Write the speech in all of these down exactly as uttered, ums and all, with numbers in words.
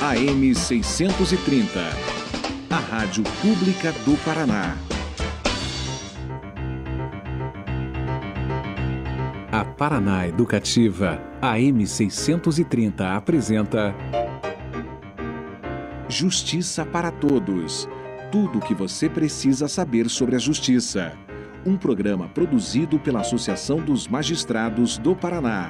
A M seiscentos e trinta, a Rádio Pública do Paraná. A Paraná Educativa, A M seiscentos e trinta, apresenta Justiça para Todos. Tudo o que você precisa saber sobre a justiça. Um programa produzido pela Associação dos Magistrados do Paraná.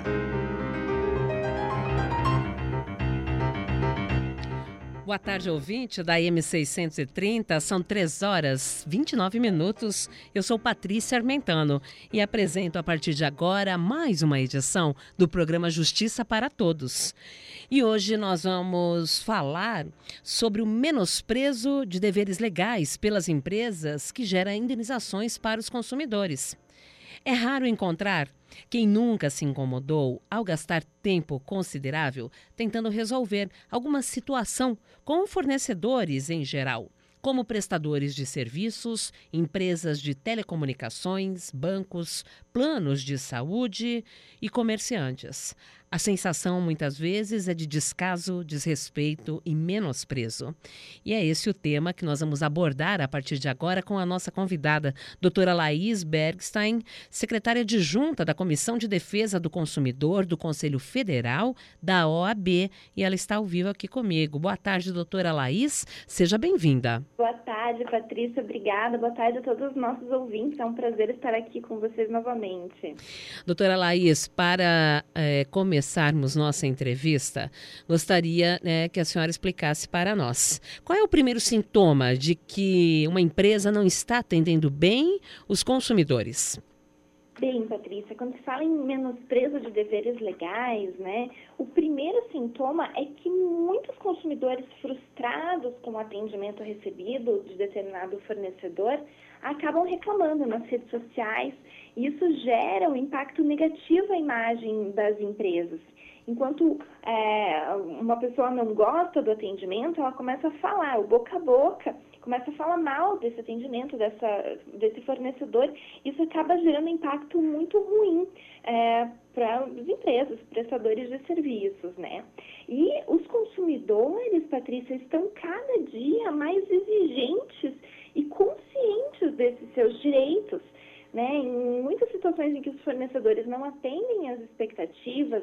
Boa tarde, ouvinte da M seiscentos e trinta, são três horas e vinte e nove minutos. Eu sou Patrícia Armentano e apresento a partir de agora mais uma edição do programa Justiça para Todos. E hoje nós vamos falar sobre o menosprezo de deveres legais pelas empresas que gera indenizações para os consumidores. É raro encontrar quem nunca se incomodou ao gastar tempo considerável tentando resolver alguma situação com fornecedores em geral, como prestadores de serviços, empresas de telecomunicações, bancos, planos de saúde e comerciantes. A sensação, muitas vezes, é de descaso, desrespeito e menosprezo. E é esse o tema que nós vamos abordar a partir de agora com a nossa convidada, doutora Laís Bergstein, secretária adjunta da Comissão de Defesa do Consumidor do Conselho Federal da O A B, e ela está ao vivo aqui comigo. Boa tarde, doutora Laís, seja bem-vinda. Boa tarde, Patrícia, obrigada. Boa tarde a todos os nossos ouvintes, é um prazer estar aqui com vocês novamente. Doutora Laís, para é, começar começarmos nossa entrevista, gostaria né, que a senhora explicasse para nós. Qual é o primeiro sintoma de que uma empresa não está atendendo bem os consumidores? Bem, Patrícia, quando se fala em menosprezo de deveres legais, né, o primeiro sintoma é que muitos consumidores frustrados com o atendimento recebido de determinado fornecedor acabam reclamando nas redes sociais. Isso gera um impacto negativo à imagem das empresas. Enquanto é, uma pessoa não gosta do atendimento, ela começa a falar, o boca a boca, começa a falar mal desse atendimento, dessa, desse fornecedor. Isso acaba gerando um impacto muito ruim é, para as empresas, prestadores de serviços, né? E os consumidores, Patrícia, estão cada dia mais exigentes e conscientes desses seus direitos. Né? Em muitas situações em que os fornecedores não atendem às expectativas,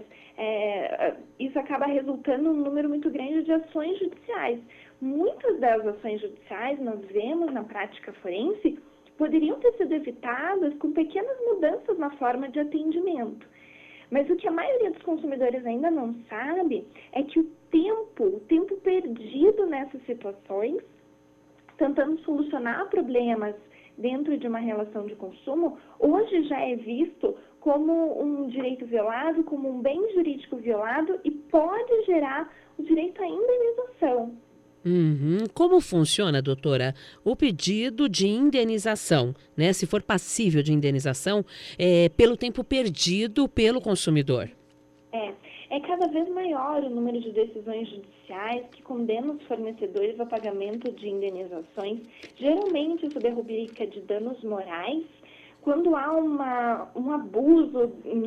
é, isso acaba resultando em um número muito grande de ações judiciais. Muitas das ações judiciais, nós vemos na prática forense, poderiam ter sido evitadas com pequenas mudanças na forma de atendimento. Mas o que a maioria dos consumidores ainda não sabe é que o tempo, o tempo perdido nessas situações, tentando solucionar problemas dentro de uma relação de consumo, hoje já é visto como um direito violado, como um bem jurídico violado e pode gerar o direito à indenização. Uhum. Como funciona, doutora, o pedido de indenização, né? Se for passível de indenização, é, pelo tempo perdido pelo consumidor? É, é cada vez maior o número de decisões judiciais que condenam os fornecedores ao pagamento de indenizações, geralmente sob a rubrica de danos morais, quando há uma, um abuso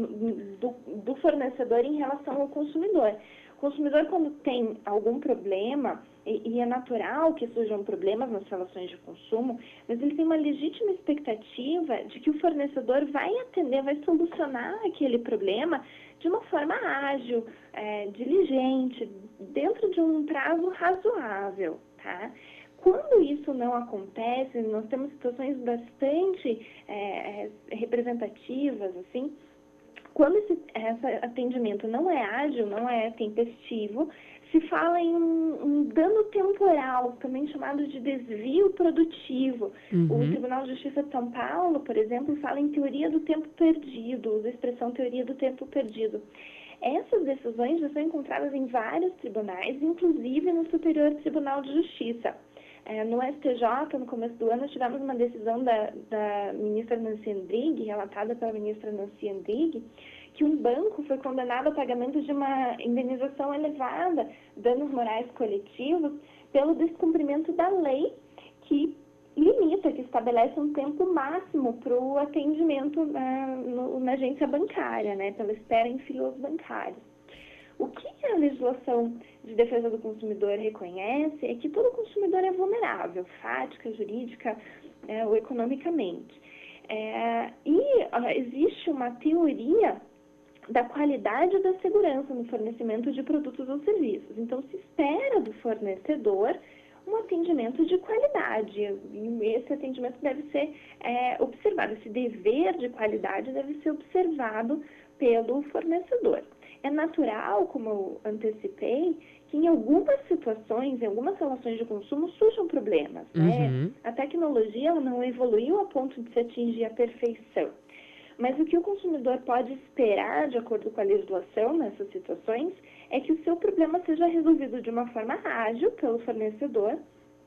do, do fornecedor em relação ao consumidor. O consumidor, quando tem algum problema, e, e é natural que surjam problemas nas relações de consumo, mas ele tem uma legítima expectativa de que o fornecedor vai atender, vai solucionar aquele problema de uma forma ágil, é, diligente, dentro de um prazo razoável, tá? Quando isso não acontece, nós temos situações bastante é, representativas, assim. Quando esse, esse atendimento não é ágil, não é tempestivo, se fala em um, um dano temporal, também chamado de desvio produtivo. Uhum. O Tribunal de Justiça de São Paulo, por exemplo, fala em teoria do tempo perdido, usa a expressão teoria do tempo perdido. Essas decisões já são encontradas em vários tribunais, inclusive no Superior Tribunal de Justiça. É, no S T J, no começo do ano, tivemos uma decisão da, da ministra Nancy Andrighi, relatada pela ministra Nancy Andrighi, que um banco foi condenado ao pagamento de uma indenização elevada, danos morais coletivos, pelo descumprimento da lei que limita, que estabelece um tempo máximo para o atendimento na, no, na agência bancária, né, pela espera em filas bancárias. O que a legislação de defesa do consumidor reconhece é que todo consumidor é vulnerável, fática, jurídica é, ou economicamente. É, e ó, existe uma teoria da qualidade e da segurança no fornecimento de produtos ou serviços. Então, se espera do fornecedor um atendimento de qualidade, e esse atendimento deve ser é, observado, esse dever de qualidade deve ser observado pelo fornecedor. É natural, como eu antecipei, que em algumas situações, em algumas relações de consumo, surjam problemas. Né? Uhum. A tecnologia ela não evoluiu a ponto de se atingir a perfeição. Mas o que o consumidor pode esperar, de acordo com a legislação, nessas situações, é que o seu problema seja resolvido de uma forma ágil pelo fornecedor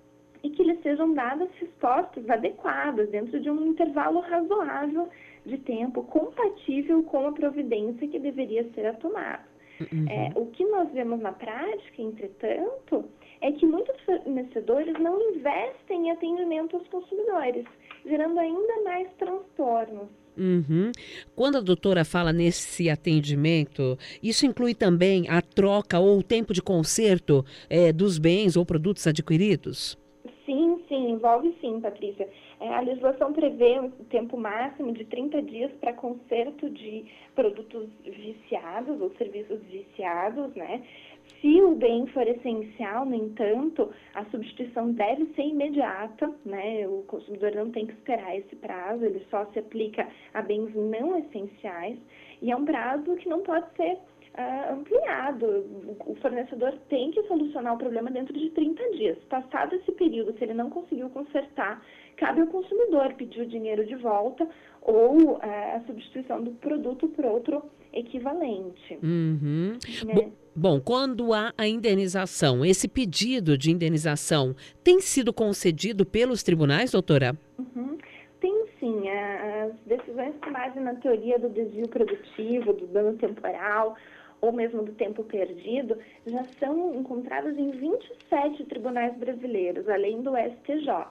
e que lhe sejam dadas respostas adequadas dentro de um intervalo razoável de tempo, compatível com a providência que deveria ser tomada. Uhum. É, o que nós vemos na prática, entretanto, é que muitos fornecedores não investem em atendimento aos consumidores, gerando ainda mais transtornos. Uhum. Quando a doutora fala nesse atendimento, isso inclui também a troca ou o tempo de conserto é, dos bens ou produtos adquiridos? Sim, sim, envolve sim, Patrícia. É, a legislação prevê um tempo máximo de trinta dias para conserto de produtos viciados ou serviços viciados, né? Se o bem for essencial, no entanto, a substituição deve ser imediata, né? O consumidor não tem que esperar esse prazo, ele só se aplica a bens não essenciais e é um prazo que não pode ser uh, ampliado. O fornecedor tem que solucionar o problema dentro de trinta dias. Passado esse período, se ele não conseguiu consertar, cabe ao consumidor pedir o dinheiro de volta ou uh, a substituição do produto por outro equivalente. Uhum. Né? Bom, bom, quando há a indenização, esse pedido de indenização tem sido concedido pelos tribunais, doutora? Uhum. Tem sim. As decisões com base na teoria do desvio produtivo, do dano temporal ou mesmo do tempo perdido, já são encontradas em vinte e sete tribunais brasileiros, além do S T J.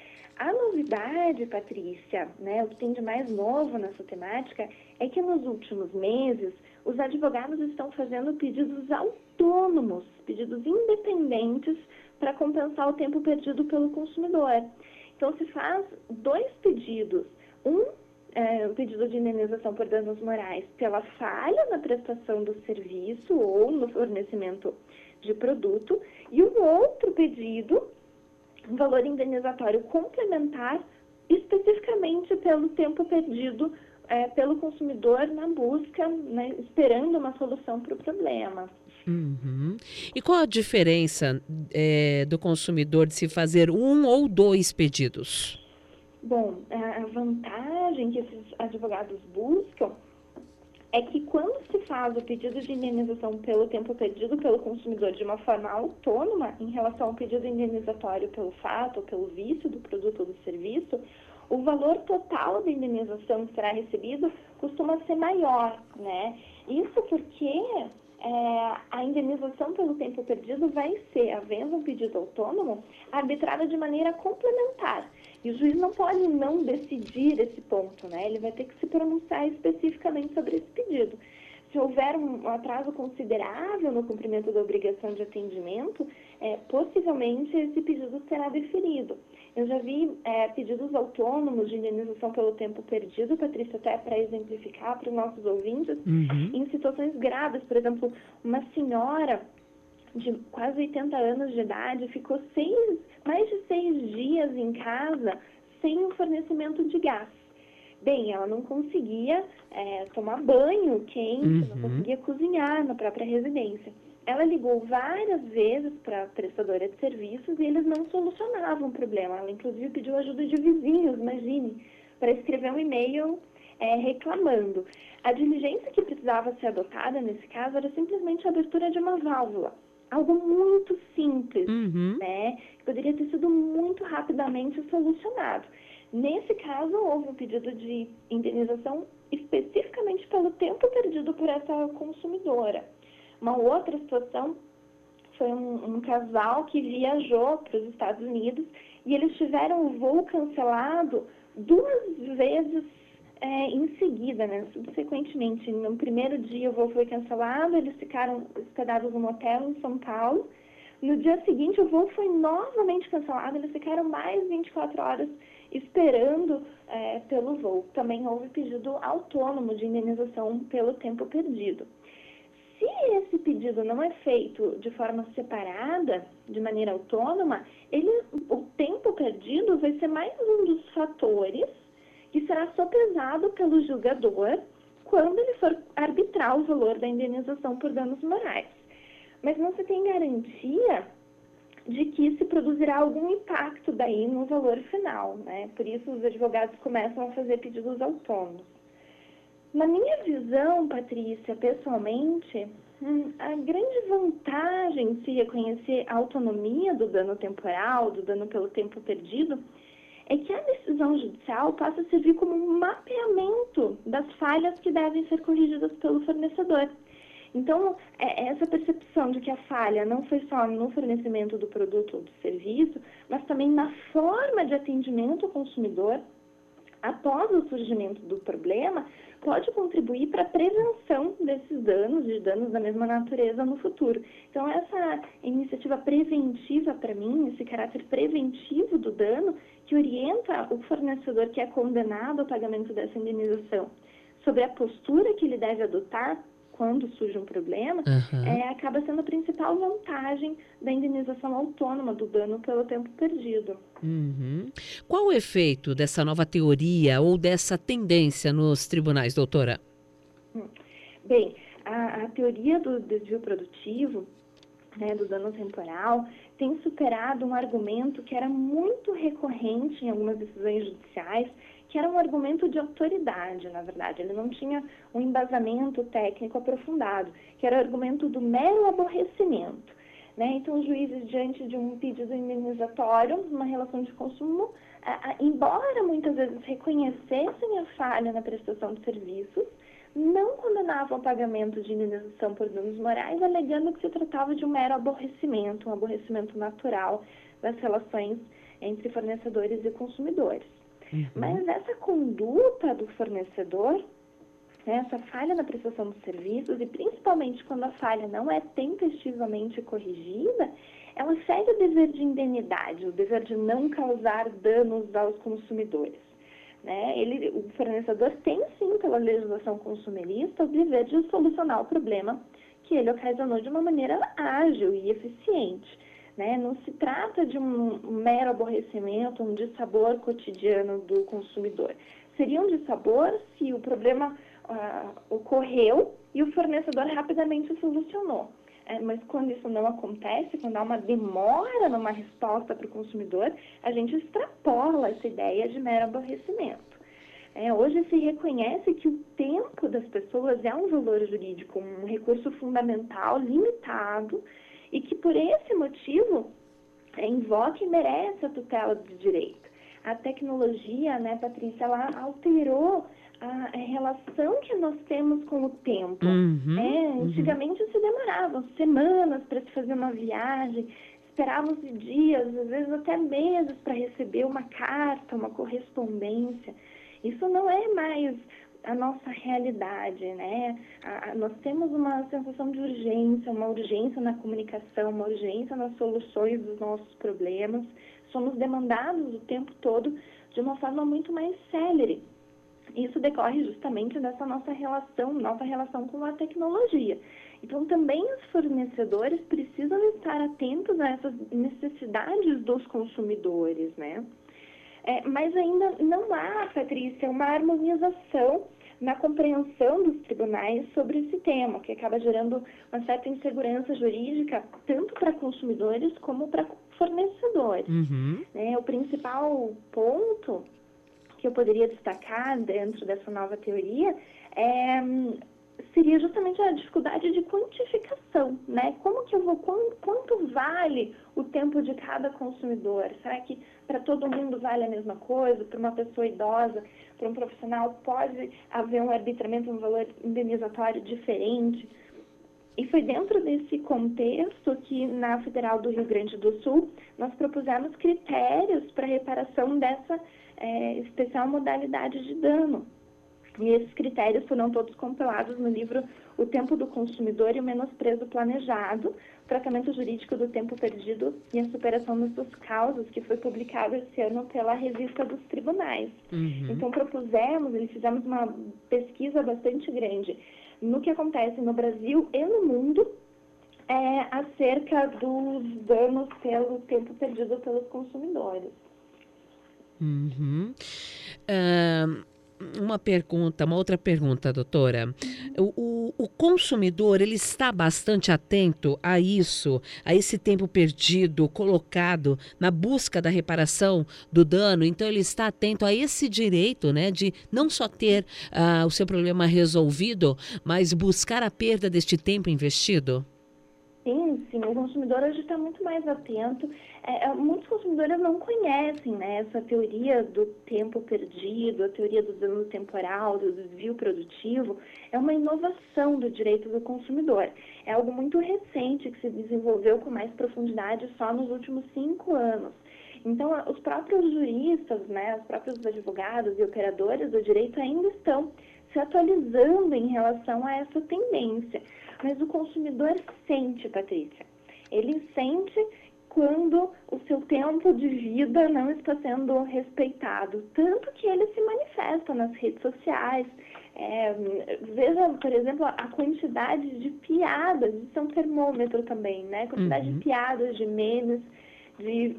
A novidade, Patrícia, né, o que tem de mais novo nessa temática, é que nos últimos meses os advogados estão fazendo pedidos autônomos, pedidos independentes para compensar o tempo perdido pelo consumidor. Então se faz dois pedidos, um é, um pedido de indenização por danos morais pela falha na prestação do serviço ou no fornecimento de produto e o outro pedido, um valor indenizatório complementar, especificamente pelo tempo perdido é, pelo consumidor na busca, né, esperando uma solução para o problema. Uhum. E qual a diferença é, do consumidor de se fazer um ou dois pedidos? Bom, a vantagem que esses advogados buscam é que quando se faz o pedido de indenização pelo tempo perdido pelo consumidor de uma forma autônoma em relação ao pedido indenizatório pelo fato ou pelo vício do produto ou do serviço, o valor total da indenização que será recebido costuma ser maior, né? Isso porque é, a indenização pelo tempo perdido vai ser, havendo um pedido autônomo, arbitrada de maneira complementar. E o juiz não pode não decidir esse ponto, né? Ele vai ter que se pronunciar especificamente sobre esse pedido. Se houver um atraso considerável no cumprimento da obrigação de atendimento, é, possivelmente esse pedido será deferido. Eu já vi é, pedidos autônomos de indenização pelo tempo perdido, Patrícia, até para exemplificar para os nossos ouvintes, Uhum. em situações graves. Por exemplo, uma senhora de quase oitenta anos de idade ficou seis, mais de seis dias em casa sem o fornecimento de gás. Bem, ela não conseguia é, tomar banho quente, Uhum. não conseguia cozinhar na própria residência. Ela ligou várias vezes para a prestadora de serviços e eles não solucionavam o problema. Ela, inclusive, pediu ajuda de vizinhos, imagine, para escrever um e-mail é, reclamando. A diligência que precisava ser adotada nesse caso era simplesmente a abertura de uma válvula. Algo muito simples, Uhum. né? Que poderia ter sido muito rapidamente solucionado. Nesse caso, houve um pedido de indenização especificamente pelo tempo perdido por essa consumidora. Uma outra situação foi um, um casal que viajou para os Estados Unidos e eles tiveram o voo cancelado duas vezes é, em seguida, né, subsequentemente, no primeiro dia o voo foi cancelado, eles ficaram hospedados num hotel em São Paulo. No dia seguinte o voo foi novamente cancelado, eles ficaram mais vinte e quatro horas esperando é, pelo voo. Também houve pedido autônomo de indenização pelo tempo perdido. Se esse pedido não é feito de forma separada, de maneira autônoma, ele, o tempo perdido vai ser mais um dos fatores que será sopesado pelo julgador quando ele for arbitrar o valor da indenização por danos morais. Mas não se tem garantia de que se produzirá algum impacto daí no valor final, né? Por isso os advogados começam a fazer pedidos autônomos. Na minha visão, Patrícia, pessoalmente, a grande vantagem em se reconhecer a autonomia do dano temporal, do dano pelo tempo perdido, é que a decisão judicial passa a servir como um mapeamento das falhas que devem ser corrigidas pelo fornecedor. Então, essa percepção de que a falha não foi só no fornecimento do produto ou do serviço, mas também na forma de atendimento ao consumidor, após o surgimento do problema, pode contribuir para a prevenção desses danos, de danos da mesma natureza no futuro. Então, essa iniciativa preventiva, para mim, esse caráter preventivo do dano, que orienta o fornecedor que é condenado ao pagamento dessa indenização sobre a postura que ele deve adotar quando surge um problema, uhum. é, acaba sendo a principal vantagem da indenização autônoma do dano pelo tempo perdido. Uhum. Qual o efeito dessa nova teoria ou dessa tendência nos tribunais, doutora? Bem, a, a teoria do desvio produtivo, né, do dano temporal, tem superado um argumento que era muito recorrente em algumas decisões judiciais, que era um argumento de autoridade, na verdade. Ele não tinha um embasamento técnico aprofundado, que era o argumento do mero aborrecimento. Né? Então, os juízes, diante de um pedido indenizatório, uma relação de consumo, a, a, embora muitas vezes reconhecessem a falha na prestação de serviços, não condenavam o pagamento de indenização por danos morais, alegando que se tratava de um mero aborrecimento, um aborrecimento natural das relações entre fornecedores e consumidores. Uhum. Mas essa conduta do fornecedor, né, essa falha na prestação dos serviços, e principalmente quando a falha não é tempestivamente corrigida, ela segue o dever de indenidade, o dever de não causar danos aos consumidores. Né? Ele, o fornecedor tem sim, pela legislação consumerista, o dever de solucionar o problema que ele ocasionou de uma maneira ágil e eficiente. Né? Não se trata de um mero aborrecimento, um dissabor cotidiano do consumidor. Seria um dissabor se o problema uh, ocorreu e o fornecedor rapidamente solucionou. É, mas quando isso não acontece, quando há uma demora numa resposta para o consumidor, a gente extrapola essa ideia de mero aborrecimento. É, hoje se reconhece que o tempo das pessoas é um valor jurídico, um recurso fundamental, limitado, e que por esse motivo é, invoca e merece a tutela do direito. A tecnologia, né, Patrícia, ela alterou a relação que nós temos com o tempo. Uhum, é, antigamente uhum. se demoravam semanas para se fazer uma viagem, esperávamos dias, às vezes até meses para receber uma carta, uma correspondência. Isso não é mais a nossa realidade, né? A, a, nós temos uma sensação de urgência, uma urgência na comunicação, uma urgência nas soluções dos nossos problemas. Somos demandados o tempo todo de uma forma muito mais célere. Isso decorre justamente dessa nossa relação, nova relação com a tecnologia. Então, também os fornecedores precisam estar atentos a essas necessidades dos consumidores, né? É, mas ainda não há, Patrícia, uma harmonização na compreensão dos tribunais sobre esse tema, que acaba gerando uma certa insegurança jurídica, tanto para consumidores como para fornecedores. Uhum. É, o principal ponto que eu poderia destacar dentro dessa nova teoria é, seria justamente a dificuldade de quantificação, né? Como que eu vou, quanto, quanto vale o tempo de cada consumidor? Será que para todo mundo vale a mesma coisa? Para uma pessoa idosa, para um profissional, pode haver um arbitramento, um valor indenizatório diferente? E foi dentro desse contexto que, na Federal do Rio Grande do Sul, nós propusemos critérios para reparação dessa é, especial modalidade de dano. E esses critérios foram todos compilados no livro O Tempo do Consumidor e o Menosprezo Planejado, Tratamento Jurídico do Tempo Perdido e a Superação das Suas Causas, que foi publicado esse ano pela Revista dos Tribunais. Uhum. Então, propusemos, e fizemos uma pesquisa bastante grande no que acontece no Brasil e no mundo é, acerca dos danos pelo tempo perdido pelos consumidores. Uhum. Uh... Uma pergunta, uma outra pergunta, doutora. O, o, o consumidor, ele está bastante atento a isso, a esse tempo perdido, colocado na busca da reparação do dano. Então, ele está atento a esse direito, né, de não só ter uh, o seu problema resolvido, mas buscar a perda deste tempo investido? Sim, sim, o consumidor hoje está muito mais atento. É, muitos consumidores não conhecem, né, essa teoria do tempo perdido, a teoria do dano temporal, do desvio produtivo. É uma inovação do direito do consumidor. É algo muito recente que se desenvolveu com mais profundidade só nos últimos cinco anos. Então, os próprios juristas, né, os próprios advogados e operadores do direito ainda estão se atualizando em relação a essa tendência. Mas o consumidor sente, Patrícia, ele sente quando o seu tempo de vida não está sendo respeitado, tanto que ele se manifesta nas redes sociais. É, veja, por exemplo, a quantidade de piadas, isso é um termômetro também, né? A quantidade uhum. de piadas, de memes, de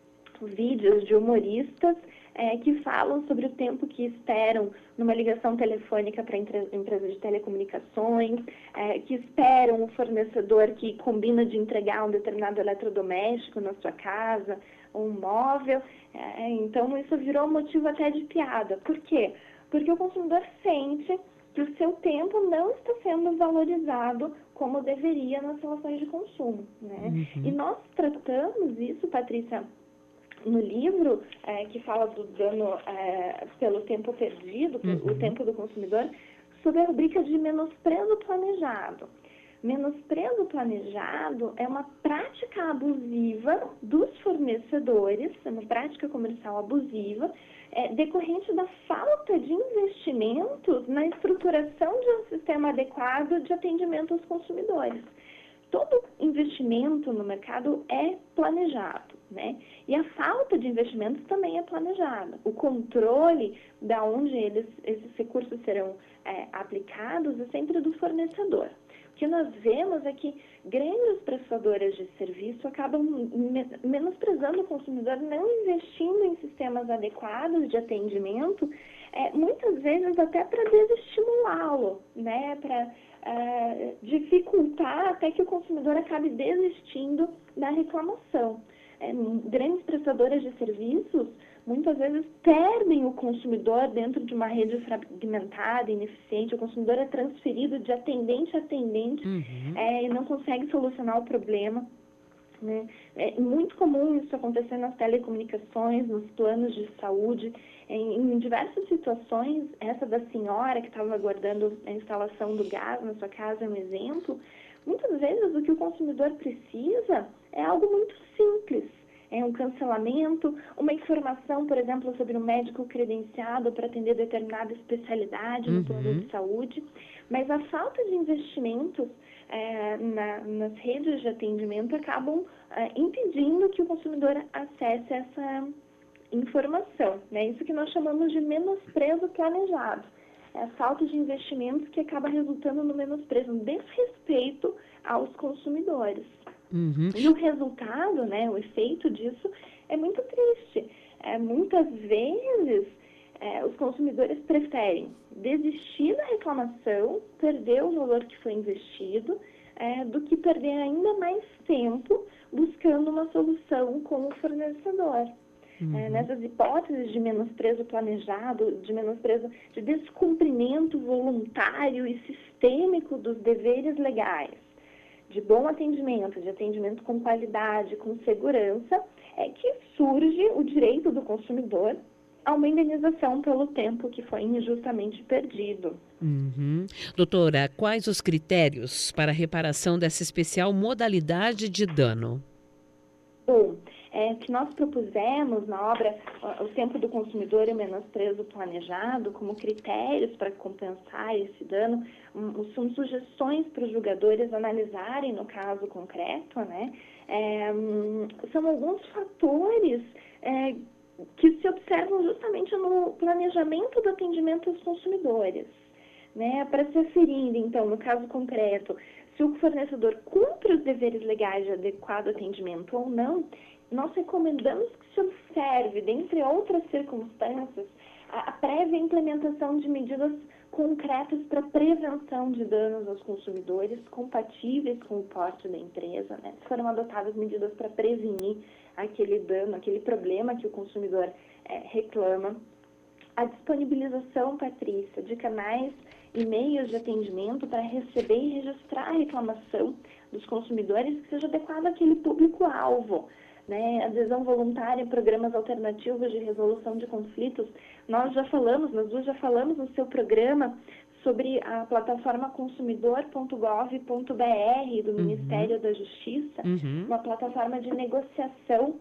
vídeos de humoristas é, que falam sobre o tempo que esperam numa ligação telefônica para a empresa de telecomunicações, é, que esperam o fornecedor que combina de entregar um determinado eletrodoméstico na sua casa, um móvel. É, então, isso virou motivo até de piada. Por quê? Porque o consumidor sente que o seu tempo não está sendo valorizado como deveria nas relações de consumo, né? Uhum. E nós tratamos isso, Patrícia, no livro é, que fala do dano é, pelo tempo perdido, uhum. o tempo do consumidor, sob a rubrica de menosprezo planejado. Menosprezo planejado é uma prática abusiva dos fornecedores, é uma prática comercial abusiva, é, decorrente da falta de investimentos na estruturação de um sistema adequado de atendimento aos consumidores. Todo investimento no mercado é planejado, né? E a falta de investimentos também é planejada. O controle de onde eles, esses recursos serão é, aplicados é sempre do fornecedor. O que nós vemos é que grandes prestadoras de serviço acabam menosprezando o consumidor, não investindo em sistemas adequados de atendimento, é, muitas vezes até para desestimulá-lo, né? Para é, dificultar até que o consumidor acabe desistindo da reclamação. É, grandes prestadoras de serviços muitas vezes perdem o consumidor dentro de uma rede fragmentada, ineficiente. O consumidor é transferido de atendente a atendente uhum. é, e não consegue solucionar o problema. Né? É muito comum isso acontecer nas telecomunicações, nos planos de saúde, em, em diversas situações. Essa da senhora que estava aguardando a instalação do gás na sua casa é um exemplo. Muitas vezes o que o consumidor precisa é algo muito simples. É um cancelamento, uma informação, por exemplo, sobre um médico credenciado para atender determinada especialidade no uhum. plano de saúde. Mas a falta de investimentos é, na, nas redes de atendimento acabam é, impedindo que o consumidor acesse essa informação. É, né? Isso que nós chamamos de menosprezo planejado. É a falta de investimentos que acaba resultando no menosprezo, no desrespeito aos consumidores. Uhum. E o resultado, né, o efeito disso é muito triste. É, muitas vezes, é, os consumidores preferem desistir da reclamação, perder o valor que foi investido, é, do que perder ainda mais tempo buscando uma solução com o fornecedor. Uhum. É, nessas hipóteses de menosprezo planejado, de menosprezo, de descumprimento voluntário e sistêmico dos deveres legais, de bom atendimento, de atendimento com qualidade, com segurança, é que surge o direito do consumidor a uma indenização pelo tempo que foi injustamente perdido. Uhum. Doutora, quais os critérios para a reparação dessa especial modalidade de dano? Bom, é, é, que nós propusemos na obra O Tempo do Consumidor e o Menosprezo Planejado como critérios para compensar esse dano, um, são sugestões para os julgadores analisarem no caso concreto, né? É, são alguns fatores é, que se observam justamente no planejamento do atendimento aos consumidores, né? Para se aferir, então, no caso concreto, se o fornecedor cumpre os deveres legais de adequado atendimento ou não, nós recomendamos que se observe, dentre outras circunstâncias, a prévia implementação de medidas concretas para prevenção de danos aos consumidores compatíveis com o porte da empresa, né? Foram adotadas medidas para prevenir aquele dano, aquele problema que o consumidor é, reclama. A disponibilização, Patrícia, de canais e meios de atendimento para receber e registrar a reclamação dos consumidores que seja adequado àquele público-alvo. Né, adesão voluntária em programas alternativos de resolução de conflitos. Nós já falamos, nós duas já falamos no seu programa sobre a plataforma consumidor ponto gov ponto br do uhum. Ministério da Justiça, uhum. uma plataforma de negociação,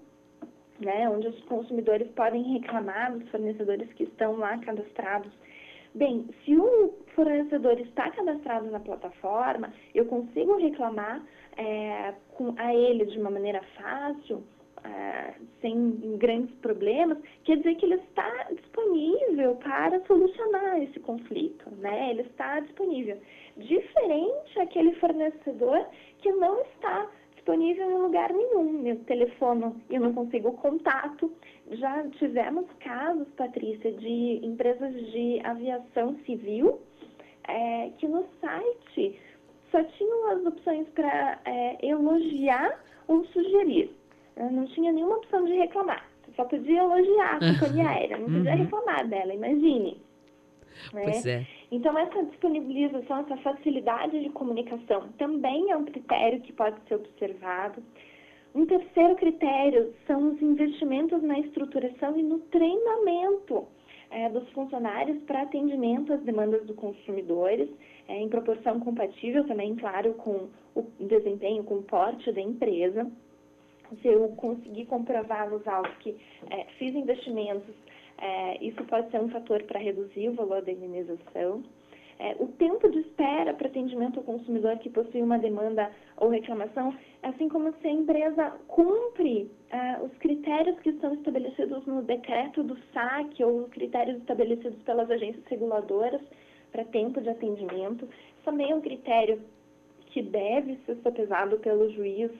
né, onde os consumidores podem reclamar dos fornecedores que estão lá cadastrados. Bem, se o fornecedor está cadastrado na plataforma, eu consigo reclamar é, com, a ele de uma maneira fácil, é, sem grandes problemas, quer dizer que ele está disponível para solucionar esse conflito, né? Ele está disponível. Diferente aquele fornecedor que não está disponível em lugar nenhum. Eu telefono e eu não consigo contato. Já tivemos casos, Patrícia, de empresas de aviação civil é, que no site só tinham as opções para é, elogiar ou sugerir. Não tinha nenhuma opção de reclamar. Você só podia elogiar a companhia aérea, não podia uhum. reclamar dela, imagine. Pois né? é. Então, essa disponibilização, essa facilidade de comunicação também é um critério que pode ser observado. Um terceiro critério são os investimentos na estruturação e no treinamento é, dos funcionários para atendimento às demandas dos consumidores, é, em proporção compatível também, claro, com o desempenho, com o porte da empresa. Se eu conseguir comprovar nos autos que é, fiz investimentos, é, isso pode ser um fator para reduzir o valor da indenização. É, o tempo de espera para atendimento ao consumidor que possui uma demanda ou reclamação, assim como se a empresa cumpre é, os critérios que estão estabelecidos no decreto do S A C ou os critérios estabelecidos pelas agências reguladoras para tempo de atendimento. Isso também é um critério que deve ser sopesado pelo juiz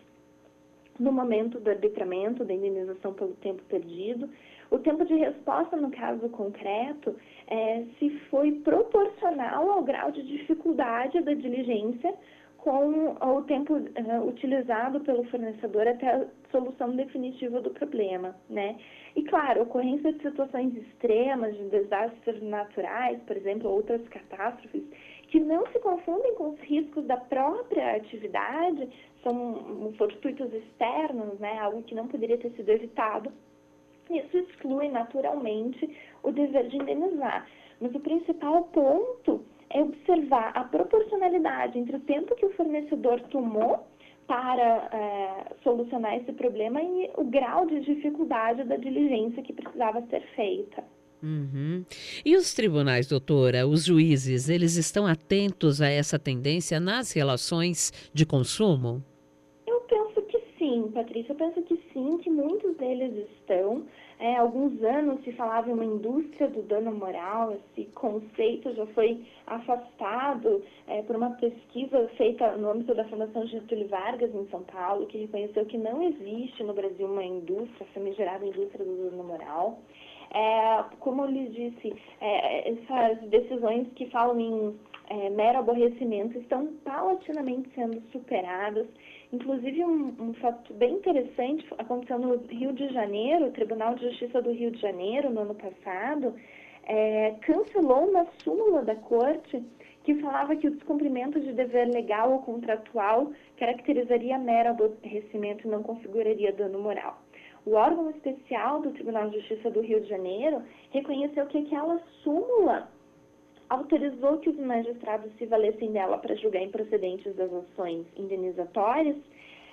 no momento do arbitramento, da indenização pelo tempo perdido. O tempo de resposta, no caso concreto, é, se foi proporcional ao grau de dificuldade da diligência com o tempo uh, utilizado pelo fornecedor até a solução definitiva do problema, né? E, claro, a ocorrência de situações extremas, de desastres naturais, por exemplo, outras catástrofes, que não se confundem com os riscos da própria atividade, são fortuitos externos, né? Algo que não poderia ter sido evitado. Isso exclui naturalmente o dever de indenizar. Mas o principal ponto é observar a proporcionalidade entre o tempo que o fornecedor tomou para é, solucionar esse problema e o grau de dificuldade da diligência que precisava ser feita. Uhum. E os tribunais, doutora, os juízes, eles estão atentos a essa tendência nas relações de consumo? Eu penso que sim, Patrícia, eu penso que sim, que muitos deles estão. É, há alguns anos se falava em uma indústria do dano moral, esse conceito já foi afastado é, por uma pesquisa feita no âmbito da Fundação Getúlio Vargas, em São Paulo, que reconheceu que não existe no Brasil uma indústria, famigerada indústria do dano moral. É, como eu lhe disse, é, essas decisões que falam em é, mero aborrecimento estão paulatinamente sendo superadas. Inclusive, um, um fato bem interessante aconteceu no Rio de Janeiro, o Tribunal de Justiça do Rio de Janeiro, no ano passado, é, cancelou uma súmula da Corte que falava que o descumprimento de dever legal ou contratual caracterizaria mero aborrecimento e não configuraria dano moral. O órgão especial do Tribunal de Justiça do Rio de Janeiro reconheceu que aquela súmula autorizou que os magistrados se valessem dela para julgar improcedentes das ações indenizatórias,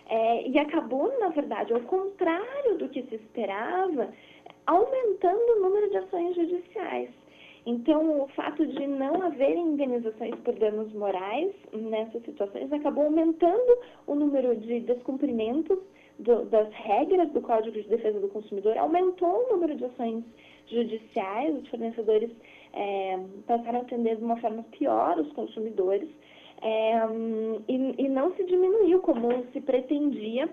É, e acabou, na verdade, ao contrário do que se esperava, aumentando o número de ações judiciais. Então, o fato de não haver indenizações por danos morais nessas situações acabou aumentando o número de descumprimentos do, das regras do Código de Defesa do Consumidor, aumentou o número de ações judiciais, os fornecedores é, passaram a atender de uma forma pior os consumidores, é, e, e não se diminuiu como se pretendia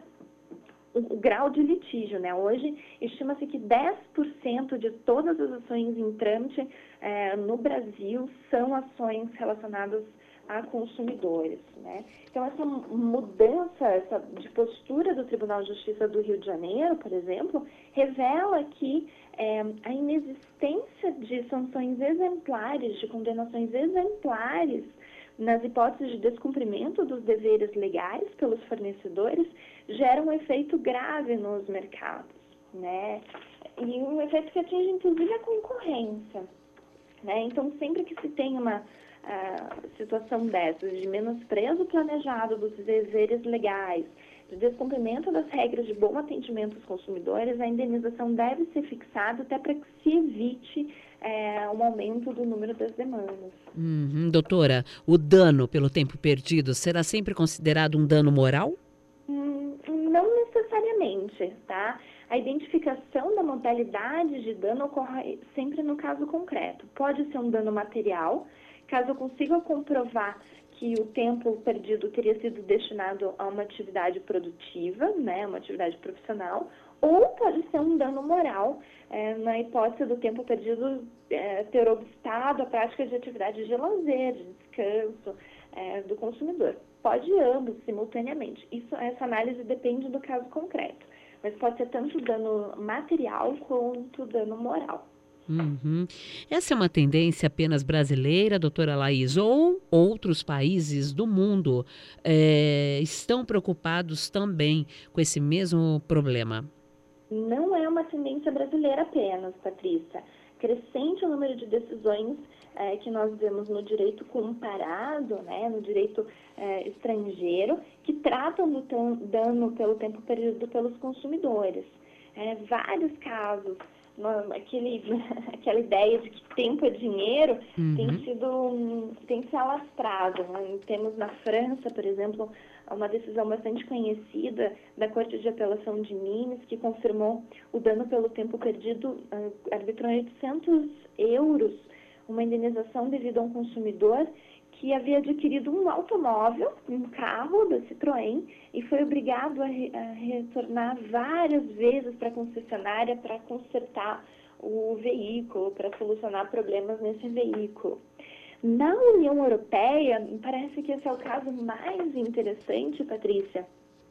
o, o grau de litígio, né? Hoje, estima-se que dez por cento de todas as ações em trâmite é, no Brasil são ações relacionadas a consumidores, né? Então, essa mudança essa, de postura do Tribunal de Justiça do Rio de Janeiro, por exemplo, revela que é, a inexistência de sanções exemplares, de condenações exemplares nas hipóteses de descumprimento dos deveres legais pelos fornecedores, gera um efeito grave nos mercados, né? E um efeito que atinge, inclusive, a concorrência, né? Então, sempre que se tem uma a situação dessas, de menosprezo planejado dos deveres legais, de descumprimento das regras de bom atendimento aos consumidores, a indenização deve ser fixada até para que se evite é, um aumento do número das demandas. Uhum, doutora, o dano pelo tempo perdido será sempre considerado um dano moral? Hum, não necessariamente, tá? A identificação da modalidade de dano ocorre sempre no caso concreto. Pode ser um dano material, caso eu consiga comprovar que o tempo perdido teria sido destinado a uma atividade produtiva, né, uma atividade profissional, ou pode ser um dano moral, é, na hipótese do tempo perdido é, ter obstado a prática de atividades de lazer, de descanso é, do consumidor. Pode ambos, simultaneamente. Isso, essa análise depende do caso concreto, mas pode ser tanto dano material quanto dano moral. Uhum. Essa é uma tendência apenas brasileira, doutora Laís, ou outros países do mundo é, estão preocupados também com esse mesmo problema? Não é uma tendência brasileira apenas, Patrícia. Crescente o número de decisões é, que nós vemos no direito comparado, né, no direito é, estrangeiro, que tratam do dano pelo tempo perdido pelos consumidores. É, vários casos. Aquele, aquela ideia de que tempo é dinheiro uhum. tem sido tem se alastrado. Né? Temos na França, por exemplo, uma decisão bastante conhecida da Corte de Apelação de Nimes, que confirmou o dano pelo tempo perdido, arbitrou oitocentos euros, uma indenização devido a um consumidor que havia adquirido um automóvel, um carro da Citroën, e foi obrigado a, re, a retornar várias vezes para a concessionária para consertar o veículo, para solucionar problemas nesse veículo. Na União Europeia, parece que esse é o caso mais interessante, Patrícia.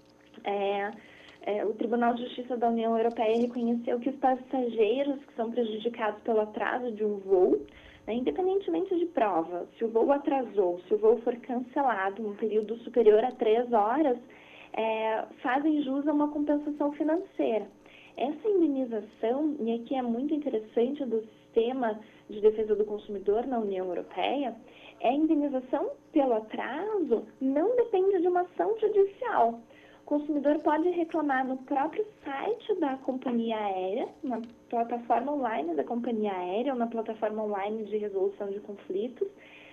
É, é, o Tribunal de Justiça da União Europeia reconheceu que os passageiros que são prejudicados pelo atraso de um voo, né, independentemente de prova, se o voo atrasou, se o voo for cancelado um período superior a três horas, é, fazem jus a uma compensação financeira. Essa indenização, e aqui é muito interessante do sistema de defesa do consumidor na União Europeia, é a indenização pelo atraso não depende de uma ação judicial. O consumidor pode reclamar no próprio site da companhia aérea, na plataforma online da companhia aérea ou na plataforma online de resolução de conflitos,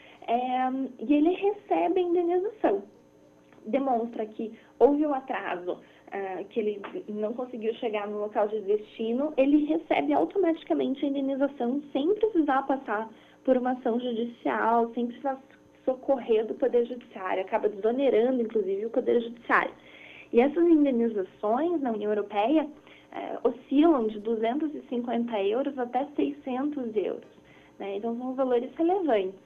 é, e ele recebe a indenização. Demonstra que houve um atraso, uh, que ele não conseguiu chegar no local de destino, ele recebe automaticamente a indenização sem precisar passar por uma ação judicial, sem precisar socorrer do Poder Judiciário, acaba desonerando, inclusive, o Poder Judiciário. E essas indenizações na União Europeia eh, oscilam de duzentos e cinquenta euros até seiscentos euros. Né? Então, são valores relevantes.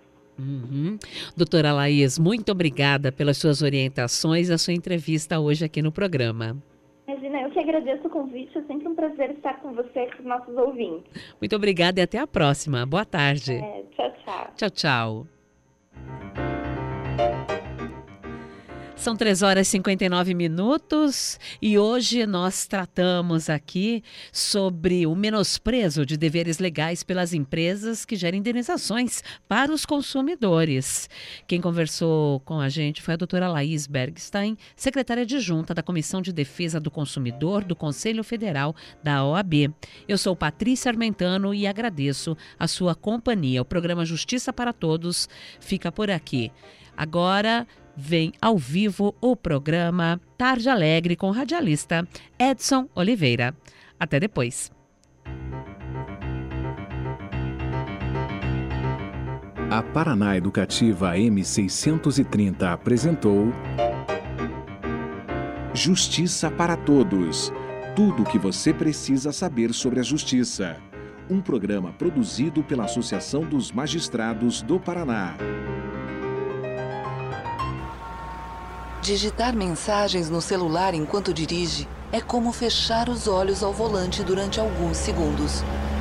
Uhum. Doutora Laís, muito obrigada pelas suas orientações e a sua entrevista hoje aqui no programa. Imagina, eu que agradeço o convite. É sempre um prazer estar com você e com os nossos ouvintes. Muito obrigada e até a próxima. Boa tarde. É, tchau, tchau. Tchau, tchau. São três horas e cinquenta e nove minutos e hoje nós tratamos aqui sobre o menosprezo de deveres legais pelas empresas que gerem indenizações para os consumidores. Quem conversou com a gente foi a doutora Laís Bergstein, secretária adjunta da Comissão de Defesa do Consumidor do Conselho Federal da O A B. Eu sou Patrícia Armentano e agradeço a sua companhia. O programa Justiça para Todos fica por aqui. Agora vem ao vivo o programa Tarde Alegre com o radialista Edson Oliveira. Até depois. A Paraná Educativa M seiscentos e trinta apresentou Justiça para Todos. Tudo o que você precisa saber sobre a justiça. Um programa produzido pela Associação dos Magistrados do Paraná. Digitar mensagens no celular enquanto dirige é como fechar os olhos ao volante durante alguns segundos.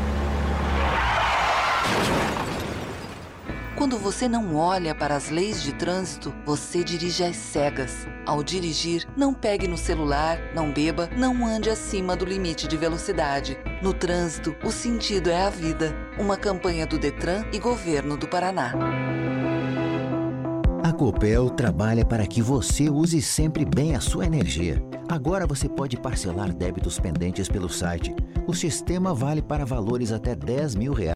Quando você não olha para as leis de trânsito, você dirige às cegas. Ao dirigir, não pegue no celular, não beba, não ande acima do limite de velocidade. No trânsito, o sentido é a vida. Uma campanha do Detran e Governo do Paraná. A Copel trabalha para que você use sempre bem a sua energia. Agora você pode parcelar débitos pendentes pelo site. O sistema vale para valores até dez mil reais.